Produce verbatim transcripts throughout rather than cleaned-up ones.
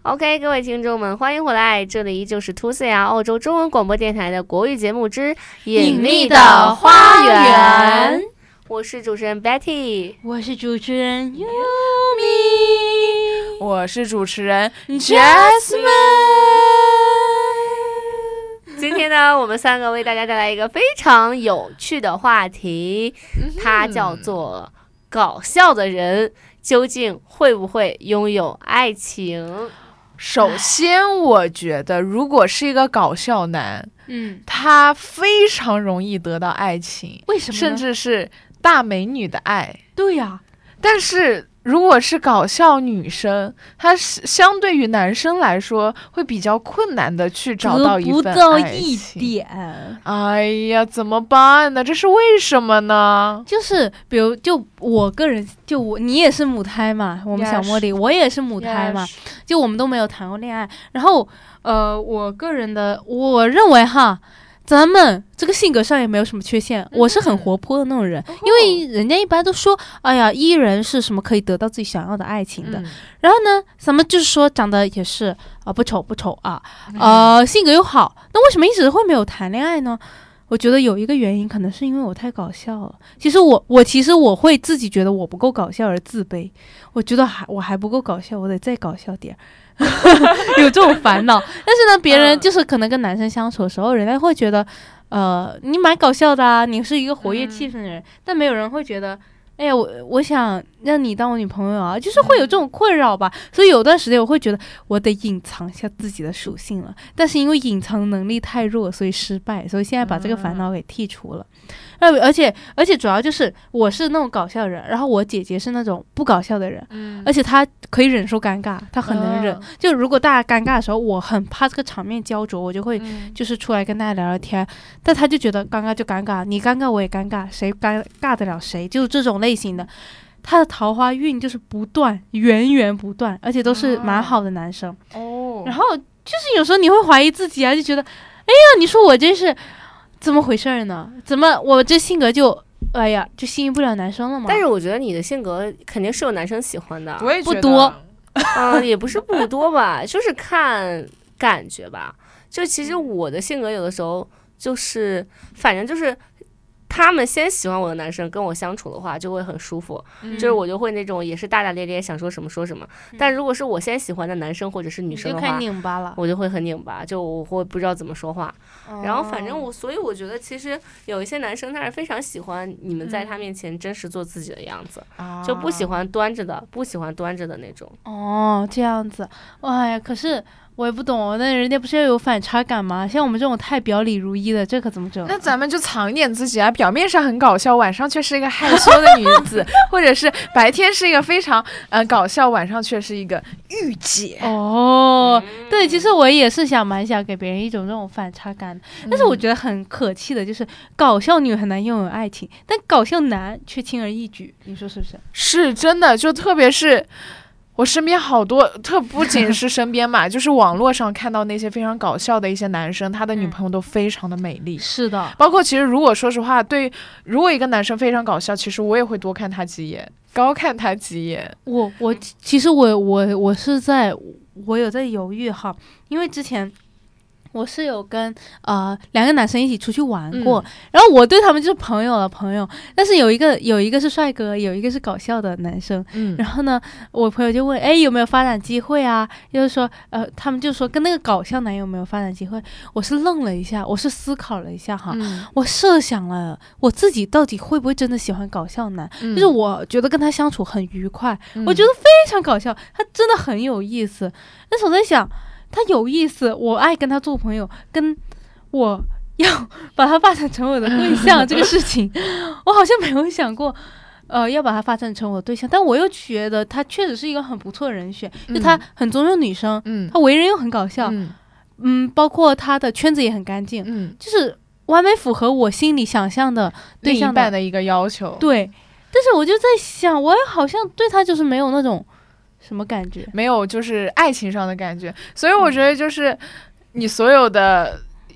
OK， 各位听众们，欢迎回来，这里依旧是 two C R 澳洲中文广播电台的国语节目之隐秘的花园。 我是主持人 Betty， 我是主持人 Yumi， 我是主持人 Jasmine。 今天呢，我们三个为大家带来一个非常有趣的话题，它叫做搞笑的人究竟会不会拥有爱情？ 首先我觉得如果是一个搞笑男， 嗯， 他非常容易得到爱情， 为什么呢？ 甚至是大美女的爱。 对呀、啊， 但是如果是搞笑女生，她是相对于男生来说会比较困难的去找到一份爱情。 得不到一点。 哎呀，怎么办呢？这是为什么呢？ 就是比如就我个人，就我你也是母胎嘛，我们小茉莉， yes, 我也是母胎嘛， yes. 就我们都没有谈过恋爱。然后呃，我个人的我认为哈。咱们这个性格上也没有什么缺陷，嗯、我是很活泼的那种人、哦，因为人家一般都说，哎呀，伊人是什么可以得到自己想要的爱情的。嗯、然后呢，咱们就是说长得也是啊、呃、不丑不丑啊，呃性格又好，那为什么一直会没有谈恋爱呢？我觉得有一个原因，可能是因为我太搞笑了。其实我我其实我会自己觉得我不够搞笑而自卑，我觉得还我还不够搞笑，我得再搞笑点。有这种烦恼，但是呢，别人就是可能跟男生相处的时候，人家会觉得，呃，你蛮搞笑的啊，你是一个活跃气氛的人，嗯、但没有人会觉得，哎呀，我我想让你当我女朋友啊，就是会有这种困扰吧。嗯、所以有段时间我会觉得我得隐藏一下自己的属性了，但是因为隐藏的能力太弱，所以失败，所以现在把这个烦恼给剔除了。呃，而且而且主要就是我是那种搞笑的人，然后我姐姐是那种不搞笑的人，嗯，而且她可以忍受尴尬，她很能忍。哦、就如果大家尴尬的时候，我很怕这个场面焦灼，我就会就是出来跟大家聊聊天。嗯、但她就觉得尴尬就尴尬，你尴尬我也尴尬，谁尴尬得了谁？就是这种类型的。她的桃花运就是不断，源源不断，而且都是蛮好的男生。哦，然后就是有时候你会怀疑自己啊，就觉得，哎呀，你说我真是。怎么回事呢？怎么我这性格就哎呀就吸引不了男生了吗？ 但是我觉得你的性格肯定是有男生喜欢的， 我也觉得不多， 嗯，也不是不多吧，就是看感觉吧。就其实我的性格有的时候就是，反正就是。他们先喜欢我的男生跟我相处的话就会很舒服、嗯、就是我就会那种也是大大咧咧想说什么说什么、嗯、但如果是我先喜欢的男生或者是女生的话， 你就开拧巴了， 我就会很拧巴，就我会不知道怎么说话、哦、然后反正我所以我觉得其实有一些男生他是非常喜欢你们在他面前真实做自己的样子、嗯、就不喜欢端着的不喜欢端着的那种。 哦，这样子，哎呀，可是我也不懂，那人家不是要有反差感吗？像我们这种太表里如一的，这可怎么整？ 那咱们就藏一点自己啊，表面上很搞笑，晚上却是一个害羞的女子，或者是白天是一个非常呃搞笑，晚上却是一个御姐。 哦、嗯，对，其实我也是想蛮想给别人一种这种反差感的、嗯，但是我觉得很可气的，就是搞笑女很难拥有爱情，但搞笑男却轻而易举，你说是不是？ 是真的，就特别是。我身边好多，特不仅是身边嘛，就是网络上看到那些非常搞笑的一些男生，他的女朋友都非常的美丽。 嗯、是的， 包括其实如果说实话，对，如果一个男生非常搞笑，其实我也会多看他几眼，高看他几眼。 我我其实我我我是在我有在犹豫哈，因为之前。我是有跟呃两个男生一起出去玩过、嗯，然后我对他们就是朋友了朋友，但是有一个有一个是帅哥，有一个是搞笑的男生，嗯，然后呢，我朋友就问，哎，有没有发展机会啊？就是说，呃，他们就说跟那个搞笑男有没有发展机会？我是愣了一下，我是思考了一下哈，嗯、我设想了我自己到底会不会真的喜欢搞笑男，嗯、就是我觉得跟他相处很愉快，嗯、我觉得非常搞笑，他真的很有意思，但是我在想。他有意思，我爱跟他做朋友，跟我要把他发展成我的对象这个事情，我好像没有想过，呃，要把他发展成我的对象。但我又觉得他确实是一个很不错的人选，嗯、就他很尊重女生，嗯，他为人又很搞笑，嗯，嗯包括他的圈子也很干净，嗯，就是完美符合我心里想象的对象的另一半的一个要求。 对，但是我就在想，我好像对他就是没有那种。什么感觉？ 没有，就是爱情上的感觉。所以我觉得，就是你所有的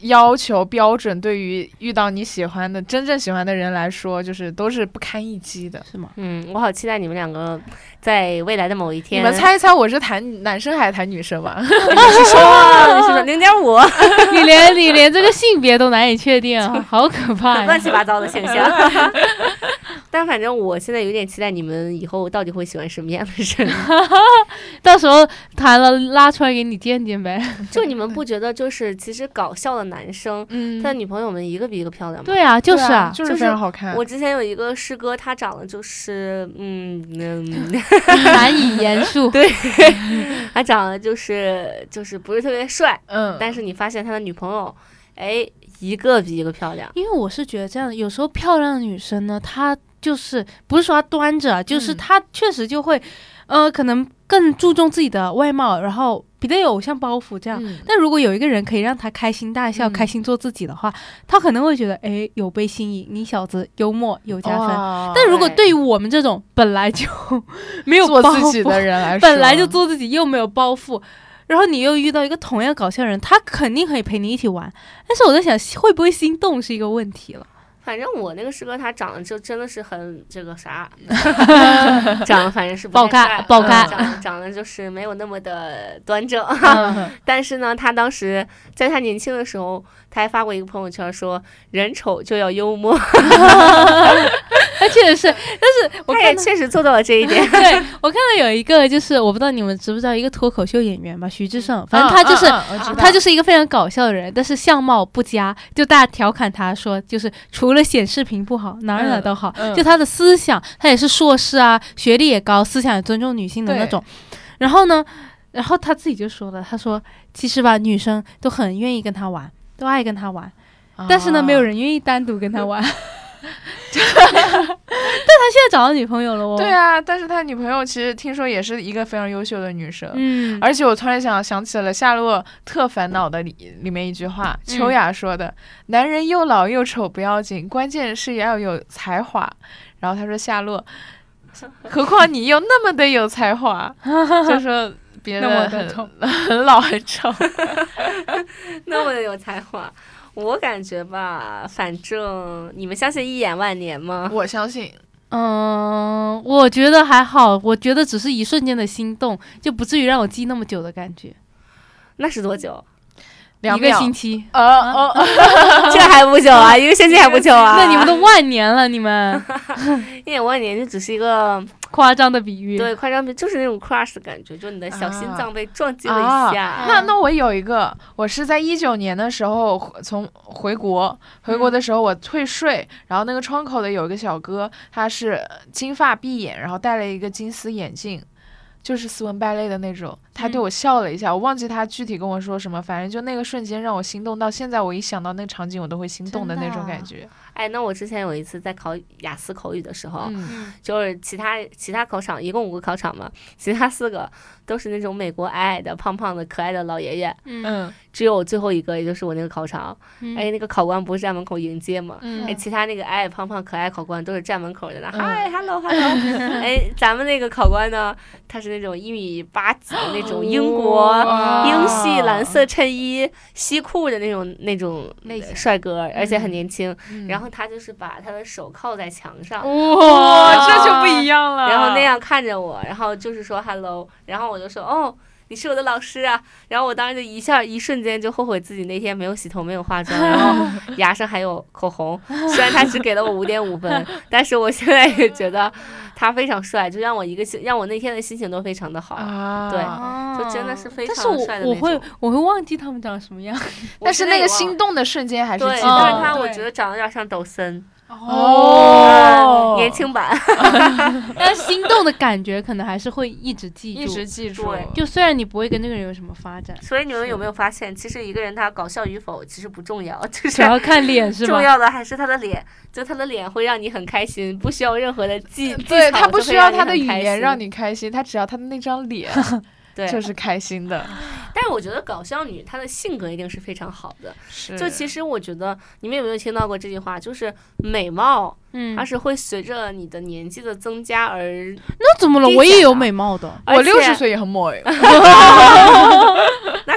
要求标准对于遇到你喜欢的真正喜欢的人来说，就是都是不堪一击的， 是吗？ 嗯，我好期待你们两个在未来的某一天。 你们猜一猜，我是谈男生还是谈女生吧？ 你是说你是说零点五？ 你连你连这个性别都难以确定，好可怕呀！ 乱七八糟的现象。但反正我现在有点期待你们以后到底会喜欢什么样的人。 到时候谈了拉出来给你见见呗。 就你们不觉得就是其实搞笑的男生， 嗯， 他的女朋友们一个比一个漂亮吗？ 对啊，就是啊， 就是非常好看。 我之前有一个师哥，他长得就是嗯嗯难以言述。 对，他长得就是就是不是特别帅， 嗯， 但是你发现他的女朋友，哎，一个比一个漂亮。 因为我是觉得这样，有时候漂亮的女生呢，她就是不是说她端着，就是她确实就会，呃，可能更注重自己的外貌，然后比较有偶像包袱这样。 嗯、 但如果有一个人可以让她开心大笑、嗯、开心做自己的话，她可能会觉得，哎，有被吸引，你小子幽默有加分。但如果对于我们这种本来就没有包袱做自己的人来说， 本来就做自己又没有包袱。然后你又遇到一个同样搞笑的人，他肯定可以陪你一起玩，但是我在想会不会心动是一个问题了。 反正我那个师哥他长得就真的是很这个啥，长得反正是不爆开爆开， 长长得就是没有那么的端正。但是呢，他当时在他年轻的时候，他还发过一个朋友圈说，人丑就要幽默。 他确实是，但是我他也确实做到了这一点。 对，我看到有一个就是我不知道你们知不知道一个脱口秀演员吧，徐志胜，反正他就是、 啊啊啊、 他就是一个非常搞笑的人，但是相貌不佳，就大家调侃他说，就是除了显视频不好，哪儿哪儿都好、嗯嗯。就他的思想，他也是硕士啊，学历也高，思想也尊重女性的那种。然后呢，然后他自己就说了，他说其实吧，女生都很愿意跟他玩，都爱跟他玩，啊、但是呢，没有人愿意单独跟他玩。但他现在找到女朋友了哦。 对啊，但是他女朋友其实听说也是一个非常优秀的女生。 嗯， 而且我突然想想起了《夏洛特烦恼》的里里面一句话，秋雅说的、嗯：“男人又老又丑不要紧，关键是要有才华。”然后他说：“夏洛，何况你又那么的有才华。”就说别人很很老很丑， 那么的有才华。我感觉吧，反正你们相信一眼万年吗？ 我相信。 嗯，我觉得还好，我觉得只是一瞬间的心动，就不至于让我记那么久的感觉。 那是多久？ 一个星期。 呃呃，呃这还不久啊，一个星期还不久啊。 那你们都万年了，你们。 一眼万年就只是一个夸张的比喻。 对，夸张比就是那种 crush 的感觉，就你的小心脏被撞击了一下。 啊啊、那那我有一个，我是在一九年的时候从回国，回国的时候我退税，嗯、然后那个窗口的有一个小哥，他是金发碧眼，然后戴了一个金丝眼镜。就是斯文败类的那种，他对我笑了一下、嗯、我忘记他具体跟我说什么，反正就那个瞬间让我心动，到现在我一想到那个场景我都会心动的那种感觉。 哎，那我之前有一次在考雅思口语的时候、 嗯、 就是其他其他考场一共五个考场嘛，其他四个都是那种美国矮矮的胖胖的可爱的老爷爷， 嗯， 只有最后一个也就是我那个考场、嗯、哎，那个考官不是站门口迎接嘛、 嗯、 哎，其他那个矮矮胖胖可爱考官都是站门口的那嗨 hello hello 哎，咱们那个考官呢，他是那种一米八几的那种英国、哦、英系蓝色衬衣西裤的那种那种帅哥，而且很年轻、嗯、然后他就是把他的手靠在墙上， 哇，这就不一样了， 然后那样看着我，然后就是说 hello， 然后我就说哦，你是我的老师啊，然后我当时就一下一瞬间就后悔自己那天没有洗头没有化妆，然后牙上还有口红，虽然他只给了我五点五分，但是我现在也觉得他非常帅，就让我一个让我那天的心情都非常的好、 啊、 对，就真的是非常帅的那种。 但是我我会我会忘记他们长什么样， 但是那个心动的瞬间还是记得。 对，但是他我觉得长得有点像抖森。 哦、 呃，年轻版， 但心动的感觉可能还是会一直记住， 一直记住。 就虽然你不会跟那个人有什么发展， 所以你们有没有发现，其实一个人他搞笑与否其实不重要，就是主要看脸是吧？ 重要的还是他的脸，就他的脸会让你很开心，不需要任何的技， 对他不需要他的语言让你开心，他只要他的那张脸。 对， 就是开心的。 但是我觉得搞笑女她的性格一定是非常好的。 是。 就其实我觉得你们有没有听到过这句话，就是美貌， 嗯， 它是会随着你的年纪的增加而。 那怎么了？我也有美貌的， 我六十岁也很美。 那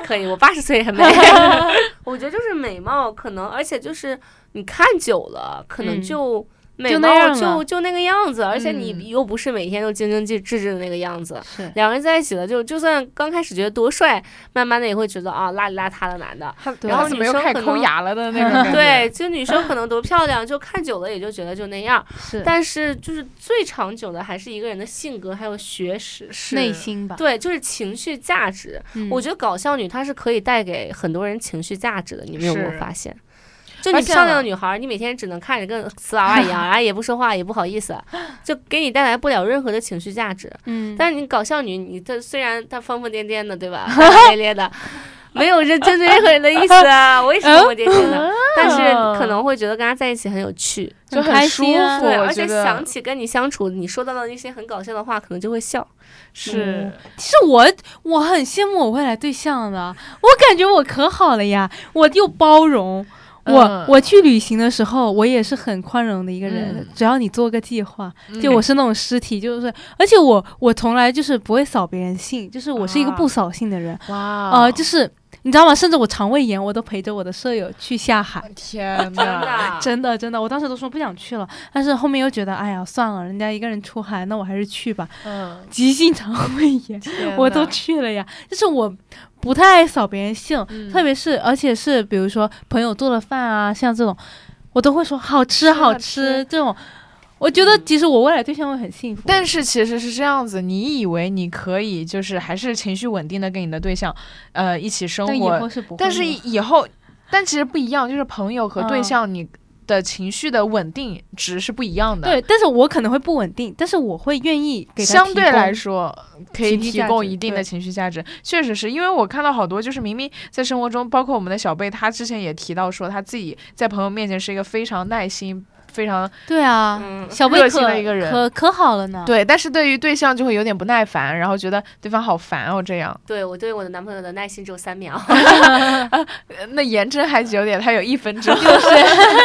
可以，我八十岁很美。我觉得就是美貌可能，而且就是你看久了，可能就。嗯美貌就就那个样子，而且你又不是每天都精精致致的那个样子。 是两个人在一起了，就就算刚开始觉得多帅，慢慢的也会觉得啊邋里邋遢的男的。然后女生可能抠牙了的那种感觉。 对，就女生可能多漂亮，就看久了也就觉得就那样。 是， 但是就是最长久的还是一个人的性格还有学识、 内心吧。 对，就是情绪价值。嗯、我觉得搞笑女她是可以带给很多人情绪价值的，你们有没有发现？就你漂亮的女孩，你每天只能看着跟死娃娃一样，然后也不说话，也不好意思，就给你带来不了任何的情绪价值。嗯，但是你搞笑女，你这虽然她疯疯癫癫的，对吧？大大咧咧的，没有针对任何人的意思啊，我也是疯疯癫癫的，但是可能会觉得跟她在一起很有趣， 就很舒服。 对，而且想起跟你相处，你说到的那些很搞笑的话，可能就会笑。 是， 嗯、其实我我很羡慕我未来对象的，我感觉我可好了呀，我又包容。我、嗯、我去旅行的时候，我也是很宽容的一个人，嗯、只要你做个计划，就我是那种尸体，就是而且我我从来就是不会扫别人兴，就是我是一个不扫兴的人。 哇， 呃，就是你知道吗？甚至我肠胃炎，我都陪着我的舍友去下海。 天哪， 真的真的，我当时都说不想去了，但是后面又觉得，哎呀，算了，人家一个人出海，那我还是去吧。嗯，急性肠胃炎，我都去了呀。就是我。不太爱扫别人兴，嗯、特别是而且是比如说朋友做了饭啊，像这种，我都会说好吃好吃这种。我觉得其实我未来对象会很幸福， 但是其实是这样子，你以为你可以就是还是情绪稳定的跟你的对象，呃，一起生活， 但以后是不会， 但是以后，但其实不一样，就是朋友和对象你。嗯的情绪的稳定值是不一样的。 对，但是我可能会不稳定，但是我会愿意给他相对来说可以提供一定的情绪价值。确实是因为我看到好多就是明明在生活中，包括我们的小贝，他之前也提到说他自己在朋友面前是一个非常耐心非常对啊， 嗯、 小贝热心的一个人， 可可好了呢。 对，但是对于对象就会有点不耐烦，然后觉得对方好烦哦，这样。 对，我对我的男朋友的耐心只有三秒， 那颜真还久点，他有一分钟，就是，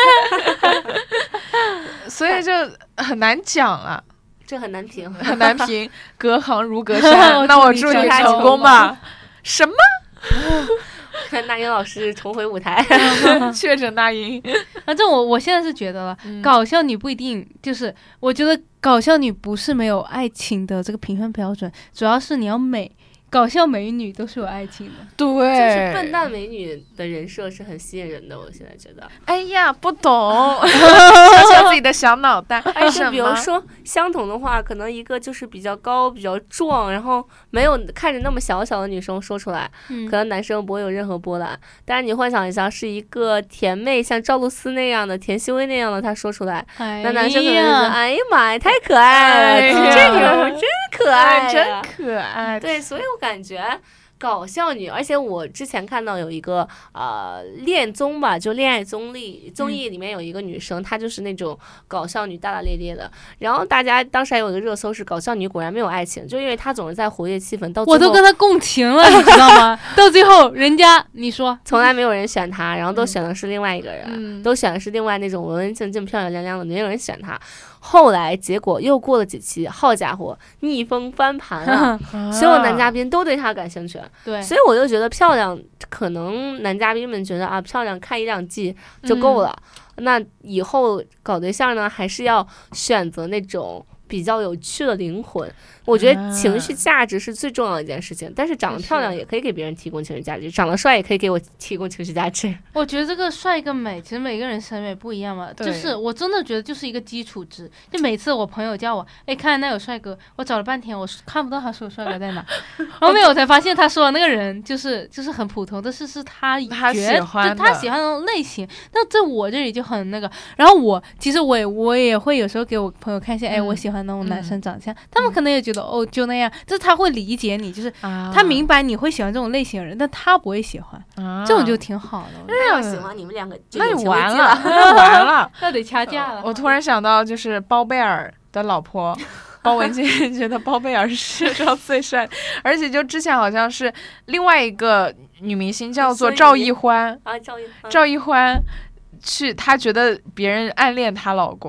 所以就很难讲啊， 这很难评， 很难评，隔行如隔山。那我祝你成功吧。什么？ 那英老师重回舞台， 确诊那英。 反正我我现在是觉得了，嗯、搞笑女不一定就是，我觉得搞笑女不是没有爱情的这个评分标准，主要是你要美。搞笑美女都是有爱情的， 对， 就是笨蛋美女的人设是很吸引人的。我现在觉得， 哎呀，不懂，相信自己的小脑袋。 而且比如说相同的话，可能一个就是比较高、比较壮，然后没有看着那么小小的女生说出来，嗯、可能男生不会有任何波澜。但是你幻想一下，是一个甜妹，像赵露思那样的、田曦薇那样的，她说出来， 哎、 那男生可能就觉得，哎呀妈呀，太可爱了，哎、这女人真可爱、 哎，真可爱。 对，所以我感觉搞笑女，而且我之前看到有一个呃恋综吧，就恋爱综艺综艺里面有一个女生，嗯、她就是那种搞笑女，大大咧咧的。然后大家当时还有一个热搜是搞笑女果然没有爱情，就因为她总是在活跃气氛，到最后我都跟她共情了，你知道吗？到最后人家你说从来没有人选她，然后都选的是另外一个人，嗯、都选的是另外那种文文静静、漂漂亮亮的，没有人选她。后来结果又过了几期，好家伙，逆风翻盘了，所有男嘉宾都对她感兴趣。 对， 所以我就觉得漂亮，可能男嘉宾们觉得啊，漂亮看一两季就够了。嗯、那以后搞对象呢，还是要选择那种比较有趣的灵魂。我觉得情绪价值是最重要的一件事情，啊、但是长得漂亮也可以给别人提供情绪价值，长得帅也可以给我提供情绪价值。 我觉得这个帅跟美，其实每个人审美不一样嘛。就是我真的觉得就是一个基础值。就每次我朋友叫我，哎，看那有帅哥，我找了半天，我看不到他说帅哥在哪。后面我才发现他说的那个人就是就是很普通，但是是他觉他喜欢的， 他喜欢那种类型。那在我这里就很那个。然后我其实我也我也会有时候给我朋友看一下，哎、嗯，我喜欢那种男生长相，嗯、他们可能也觉得。哦，就那样，就是他会理解你，就是他明白你会喜欢这种类型的人，但他不会喜欢，啊、这种就挺好的。 那要喜欢你们两个， 那就完了，那完了， 那得掐架了。 我突然想到，就是包贝尔的老婆包文婧，觉得包贝尔是世界上最帅，而且就之前好像是另外一个女明星叫做赵奕欢啊，赵奕欢， 赵奕欢去，她觉得别人暗恋她老公。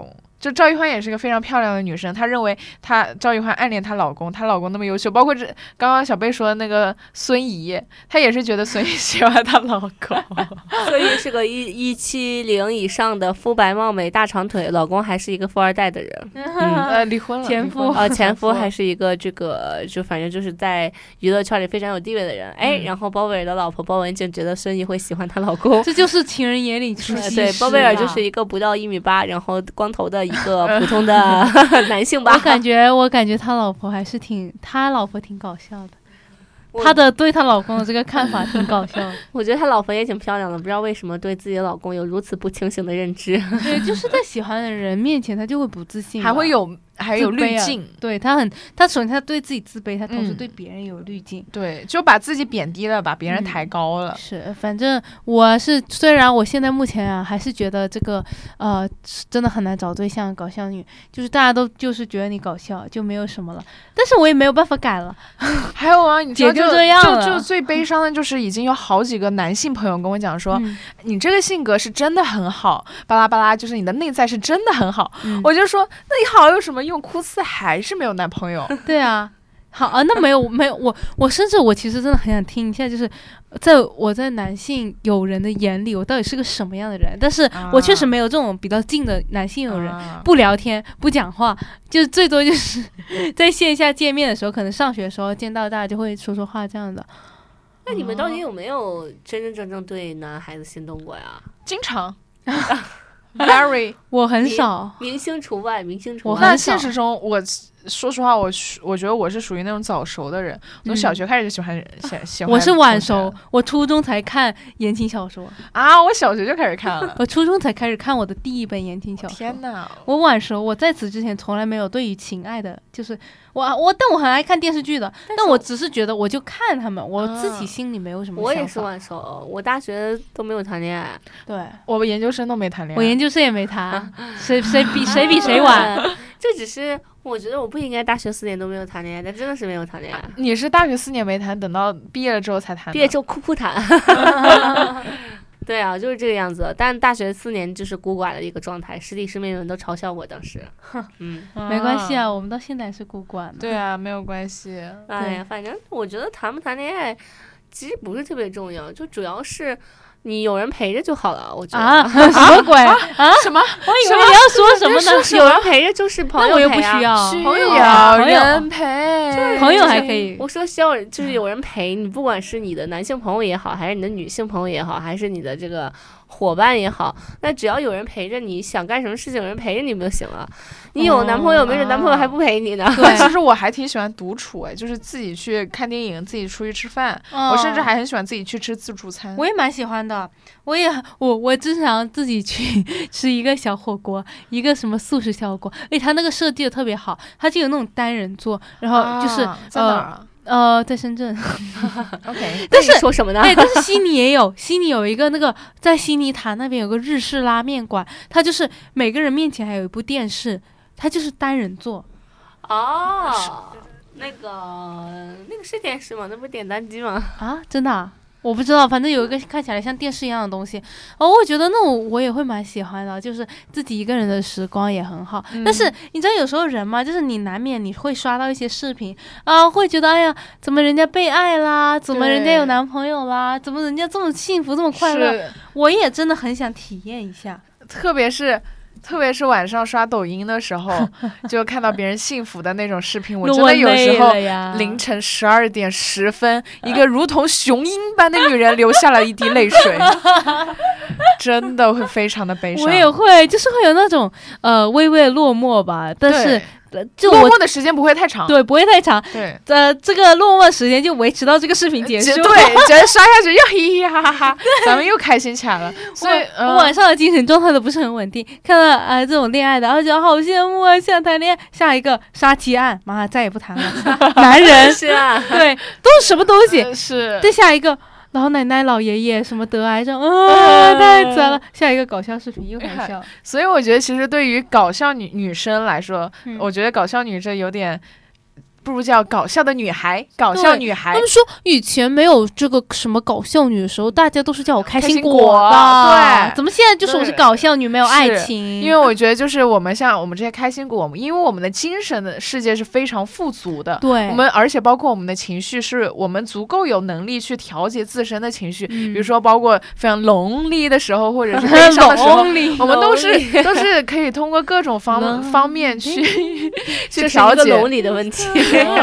就赵玉欢也是个非常漂亮的女生，她认为她赵玉欢暗恋她老公，她老公那么优秀，包括这刚刚小贝说的那个孙怡，她也是觉得孙怡喜欢她老公。 所以是个一一七零以上的肤白貌美大长腿，老公还是一个富二代的人，嗯、 呃，离婚了， 前夫呃，前夫还是一个这个就反正就是在娱乐圈里非常有地位的人，哎， 嗯、 然后包贝尔的老婆包文婧觉得孙怡会喜欢她老公， 这就是情人眼里出西施。 对，包贝尔就是一个不到一米八，然后光头的一个普通的男性吧。 我感觉，我感觉他老婆还是挺，他老婆挺搞笑的。她的对她老公的这个看法挺搞笑的。 我觉得他老婆也挺漂亮的，不知道为什么对自己的老公有如此不清醒的认知。 对，就是在喜欢的人面前，他就会不自信， 还会有还有滤镜。 对，他很，他首先他对自己自卑，他同时对别人有滤镜。 嗯、对，就把自己贬低了，把别人抬高了。 嗯、是，反正我是虽然我现在目前啊，还是觉得这个呃真的很难找对象，搞笑女，就是大家都就是觉得你搞笑，就没有什么了。但是我也没有办法改了。 还有啊，你知道就这样了。 就就最悲伤的就是已经有好几个男性朋友跟我讲说，嗯、你这个性格是真的很好，巴拉巴拉，就是你的内在是真的很好。嗯、我就说那你好有什么用？哭四还是没有男朋友？ 对啊，好啊，那没有没有我我甚至我其实真的很想听一下，就是在我在男性友人的眼里，我到底是个什么样的人？但是我确实没有这种比较近的男性友人，啊、不聊天不讲话，就最多就是在线下见面的时候，可能上学的时候见到大家就会说说话这样的。 那你们到底有没有真真正正对男孩子心动过呀？ 经常，very， 我很少， 明星除外，明星除外。 那现实中，我说实话，我我觉得我是属于那种早熟的人，从小学开始就喜欢、嗯、喜欢。 我是晚熟，我初中才看言情小说啊，我小学就开始看了， 我初中才开始看我的第一本言情小说。 天哪！ 我晚熟，我在此之前从来没有对于情爱的，就是我我，但我很爱看电视剧的，但, 但我只是觉得我就看他们，我自己心里没有什么想法。 我也是晚熟，我大学都没有谈恋爱， 对， 我研究生都没谈恋爱， 我研究生也没谈，谁谁比谁比谁晚。 这只是我觉得我不应该大学四年都没有谈恋爱，但真的是没有谈恋爱。 你是大学四年没谈，等到毕业了之后才谈。 毕业之后哭哭谈。对啊，就是这个样子。但大学四年就是孤寡的一个状态，师弟师妹们都嘲笑我当时。嗯， 没关系啊，我们到现在是孤寡的。 对啊，没有关系。 哎呀，反正我觉得谈不谈恋爱其实不是特别重要，就主要是你有人陪着就好了，我觉得。 啊，什么鬼啊？ 什么？ 我以为你要说什么呢？ 有人陪着就是朋友陪啊， 我又不需要， 需要人陪， 就是朋友还可以。 我说需要就是有人陪你，不管是你的男性朋友也好，还是你的女性朋友也好，还是你的这个伙伴也好，那只要有人陪着你，想干什么事情有人陪着你不就行了？你有男朋友，没准男朋友还不陪你呢。 对，其实我还挺喜欢独处，哎，就是自己去看电影，自己出去吃饭。我甚至还很喜欢自己去吃自助餐。 我也蛮喜欢的，我也我我经常自己去吃一个小火锅，一个什么素食小火锅，哎，它那个设计的特别好，它就有那种单人座，然后就是、 啊、在哪儿啊？ 呃，在深圳。 OK， 但是说什么呢？ 对，但是悉尼也有，悉尼有一个那个在悉尼塔那边有个日式拉面馆，它就是每个人面前还有一部电视，它就是单人座。 哦，那个那个是电视吗？那不是点单机吗？ 啊，真的、啊？我不知道，反正有一个看起来像电视一样的东西，哦，我觉得那我我也会蛮喜欢的，就是自己一个人的时光也很好。嗯、但是你知道有时候人嘛，就是你难免你会刷到一些视频啊，会觉得哎呀，怎么人家被爱啦，怎么人家有男朋友啦，怎么人家这么幸福这么快乐，我也真的很想体验一下， 特别是。特别是晚上刷抖音的时候，就看到别人幸福的那种视频，我真的有时候凌晨十二点十分，一个如同雄鹰般的女人流下了一滴泪水，真的会非常的悲伤。 我也会，就是会有那种呃微微的落寞吧，但是。就落寞的时间不会太长， 对，不会太长。 对， 呃，这个落寞的时间就维持到这个视频结束。 对，觉得刷下去又嘻嘻哈哈哈，咱们又开心起来了。所以我、呃、我晚上的精神状态都不是很稳定，看到啊、呃、这种恋爱的，然后觉得好羡慕啊，想谈恋爱。下一个杀妻案，妈呀，再也不谈了。男人是啊， 对，都是什么东西？ 呃、是。 再下一个。老奶奶、老爷爷什么得癌症，啊，太惨了！下一个搞笑视频又很笑， 所以我觉得其实对于搞笑女女生来说，嗯、我觉得搞笑女这有点不如叫搞笑的女孩，搞笑女孩。 他们说以前没有这个什么搞笑女的时候，大家都是叫我开心果的。 对， 怎么现在就是我是搞笑女，没有爱情？ 因为我觉得就是我们像我们这些开心果，因为我们的精神的世界是非常富足的， 对， 我们而且包括我们的情绪，是我们足够有能力去调节自身的情绪，嗯、比如说包括非常 lonely 的时候，或者是悲伤的时候，我们都是都是可以通过各种方方面去去调节。 lonely 的问题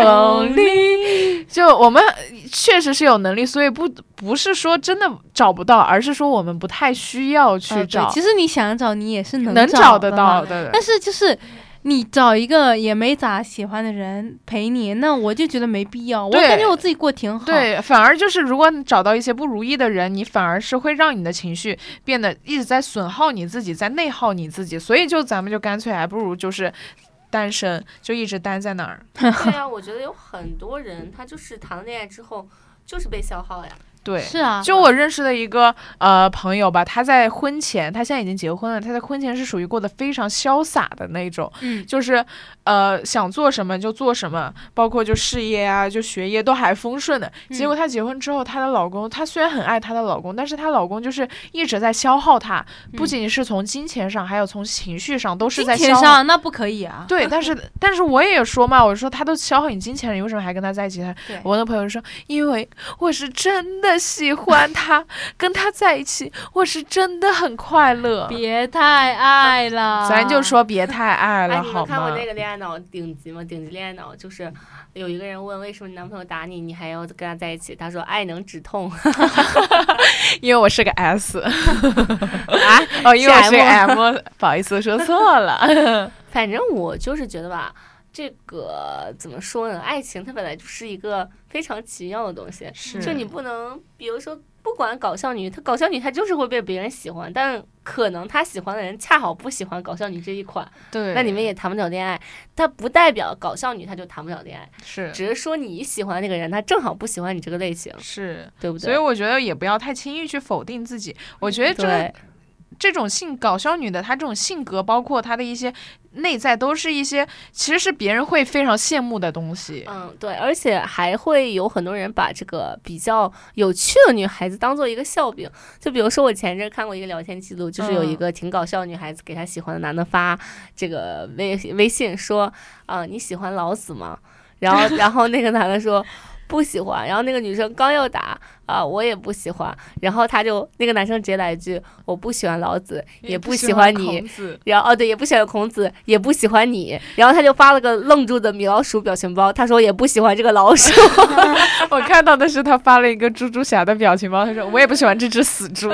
，lonely， 就我们确实是有能力，所以不不是说真的找不到，而是说我们不太需要去找。 呃、其实你想找，你也是能能找找得到的， 但是就是你找一个也没咋喜欢的人陪你，那我就觉得没必要。我感觉我自己过挺好。 对，反而就是如果你找到一些不如意的人，你反而是会让你的情绪变得一直在损耗你自己，在内耗你自己。所以就咱们就干脆还不如就是单身，就一直待在那儿。 对啊，我觉得有很多人他就是谈了恋爱之后就是被消耗呀。 对， 是啊， 就我认识的一个呃朋友吧，他在婚前，他现在已经结婚了，他在婚前是属于过得非常潇洒的那种， 嗯， 就是呃想做什么就做什么，包括就事业啊，就学业都还丰顺的。结果她结婚之后，她的老公，她虽然很爱她的老公，但是她老公就是一直在消耗她，不仅是从金钱上，还有从情绪上，都是在消耗。 金钱上那不可以啊。 对，但是但是我也说嘛，我说他都消耗你金钱了，你为什么还跟他在一起？我的朋友说，因为我是真的喜欢他，跟他在一起，我是真的很快乐。 别太爱了， 咱就说别太爱了， 哎， 好吗？ 你们看过那个恋爱脑顶级吗？顶级恋爱脑就是有一个人问为什么你男朋友打你，你还要跟他在一起？他说爱能止痛， 因为我是个 S 啊，哦，因为我是个 M， 不好意思说错了。 反正我就是觉得吧。这个怎么说呢？爱情它本来就是一个非常奇妙的东西， 是就你不能，比如说，不管搞笑女，她搞笑女她就是会被别人喜欢，但可能她喜欢的人恰好不喜欢搞笑女这一款， 对， 那你们也谈不了恋爱。它不代表搞笑女她就谈不了恋爱， 是， 只是说你喜欢那个人，他正好不喜欢你这个类型， 是， 对不对？ 所以我觉得也不要太轻易去否定自己。我觉得这个。这种性搞笑女的，她这种性格，包括她的一些内在，都是一些其实是别人会非常羡慕的东西。 嗯，对，而且还会有很多人把这个比较有趣的女孩子当做一个笑柄。就比如说我前阵看过一个聊天记录，就是有一个挺搞笑的女孩子给她喜欢的男的发这个微微信说，啊、呃，你喜欢老子吗？然后然后那个男的说。不喜欢，然后那个女生刚要打啊、呃，我也不喜欢，然后他就那个男生直接来一句，我不喜欢老子，也不喜欢你，然后哦对，也不喜欢孔子，也不喜欢你，然后他就发了个愣住的米老鼠表情包，他说也不喜欢这个老鼠。 我看到的是他发了一个猪猪侠的表情包，他说我也不喜欢这只死猪。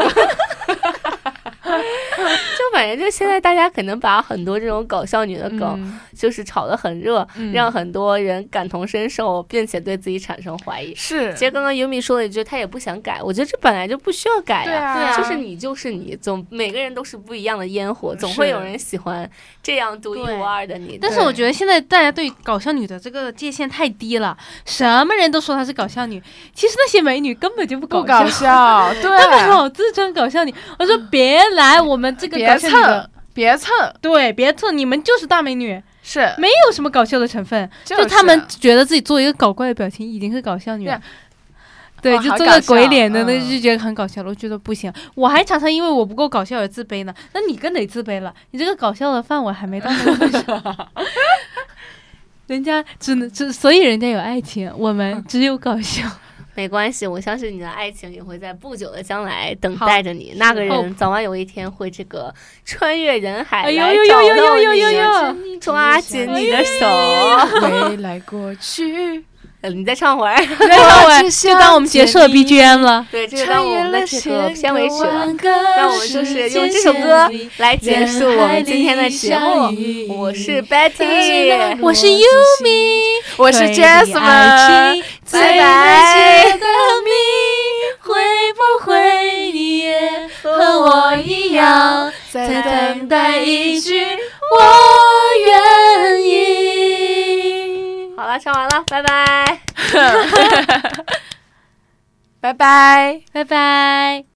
就反正就现在大家可能把很多这种搞笑女的梗、嗯、就是炒得很热、嗯、让很多人感同身受并且对自己产生怀疑。 是， 其实刚刚优米说了一句他也不想改，我觉得这本来就不需要改呀、 啊啊、 就是你就是你，总每个人都是不一样的烟火，总会有人喜欢这样独一无二的你。 但是我觉得现在大家对搞笑女的这个界限太低了，什么人都说她是搞笑女，其实那些美女根本就不搞笑， 不搞笑对， 他们老自称搞笑女。我说别来我们这个搞笑女的， 别蹭， 对，别蹭，你们就是大美女， 是没有什么搞笑的成分， 就是、 就他们觉得自己做一个搞怪的表情已经是搞笑女了。对， 哦、 就做个鬼脸的，那、 嗯、 就觉得很搞笑了。我觉得不行，我还常常因为我不够搞笑而自卑呢。那你更得自卑了，你这个搞笑的范围还没到那个份上。人家只能只，所以人家有爱情，我们只有搞笑。 没关系，我相信你的爱情也会在不久的将来等待着你。那个人早晚有一天会这个穿越人海来找到你，抓紧你的手。 未来过去。 你再唱会儿， 就当我们结束了 B G M 了。 对，这就当我们的这个片尾曲了。那我们就是用这首歌来结束我们今天的节目。我是 Betty， 我是 Yumi， 我是 Jasmine， 拜拜。会不会你也和我一样，在等待一句我愿意。 好了，唱完了，拜拜。 拜拜， 拜拜。